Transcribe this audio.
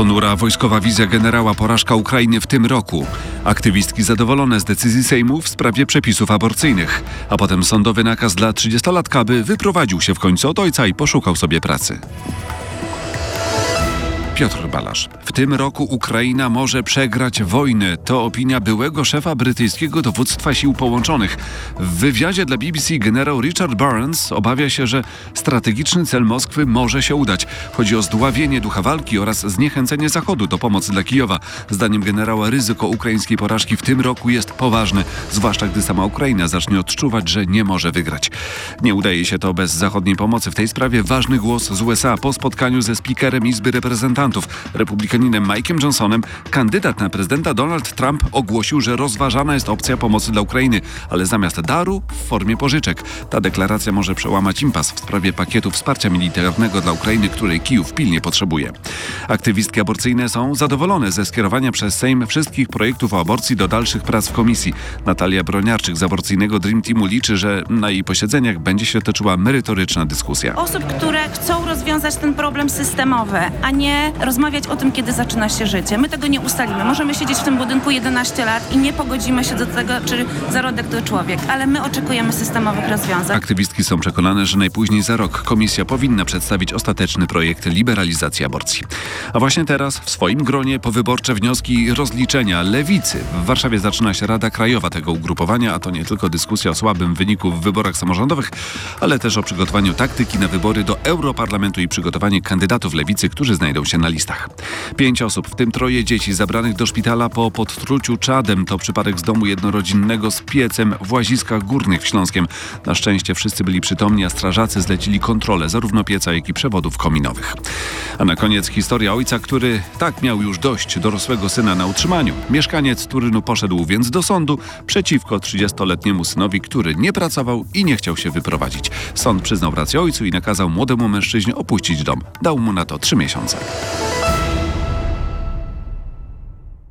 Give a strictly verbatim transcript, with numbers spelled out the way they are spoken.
Ponura wojskowa wizja generała, porażka Ukrainy w tym roku. Aktywistki zadowolone z decyzji Sejmu w sprawie przepisów aborcyjnych. A potem sądowy nakaz dla trzydziestolatka, by wyprowadził się w końcu od ojca i poszukał sobie pracy. Piotr Balasz. W tym roku Ukraina może przegrać wojnę. To opinia byłego szefa brytyjskiego dowództwa sił połączonych. W wywiadzie dla B B C generał Richard Burns obawia się, że strategiczny cel Moskwy może się udać. Chodzi o zdławienie ducha walki oraz zniechęcenie Zachodu do pomocy dla Kijowa. Zdaniem generała ryzyko ukraińskiej porażki w tym roku jest poważne, zwłaszcza gdy sama Ukraina zacznie odczuwać, że nie może wygrać. Nie udaje się to bez zachodniej pomocy. W tej sprawie ważny głos z U S A po spotkaniu ze speakerem Izby Reprezentantów, republikaninem Mike'em Johnsonem. Kandydat na prezydenta Donald Trump ogłosił, że rozważana jest opcja pomocy dla Ukrainy, ale zamiast daru w formie pożyczek. Ta deklaracja może przełamać impas w sprawie pakietu wsparcia militarnego dla Ukrainy, której Kijów pilnie potrzebuje. Aktywistki aborcyjne są zadowolone ze skierowania przez Sejm wszystkich projektów o aborcji do dalszych prac w komisji. Natalia Broniarczyk z aborcyjnego Dream Teamu liczy, że na jej posiedzeniach będzie się toczyła merytoryczna dyskusja. Osób, które chcą rozwiązać ten problem systemowy, a nie rozmawiać o tym, kiedy zaczyna się życie. My tego nie ustalimy. Możemy siedzieć w tym budynku jedenaście lat i nie pogodzimy się do tego, czy zarodek to człowiek, ale my oczekujemy systemowych rozwiązań. Aktywistki są przekonane, że najpóźniej za rok komisja powinna przedstawić ostateczny projekt liberalizacji aborcji. A właśnie teraz w swoim gronie powyborcze wnioski i rozliczenia Lewicy. W Warszawie zaczyna się Rada Krajowa tego ugrupowania, a to nie tylko dyskusja o słabym wyniku w wyborach samorządowych, ale też o przygotowaniu taktyki na wybory do Europarlamentu i przygotowanie kandydatów Lewicy, którzy znajdą się na listach. Pięć osób, w tym troje dzieci zabranych do szpitala po podtruciu czadem. To przypadek z domu jednorodzinnego z piecem w Łaziskach Górnych w Śląskiem. Na szczęście wszyscy byli przytomni, a strażacy zlecili kontrolę zarówno pieca, jak i przewodów kominowych. A na koniec historia ojca, który tak miał już dość dorosłego syna na utrzymaniu. Mieszkaniec Turynu poszedł więc do sądu przeciwko trzydziestoletniemu synowi, który nie pracował i nie chciał się wyprowadzić. Sąd przyznał rację ojcu i nakazał młodemu mężczyźnie opuścić dom. Dał mu na to trzy miesiące.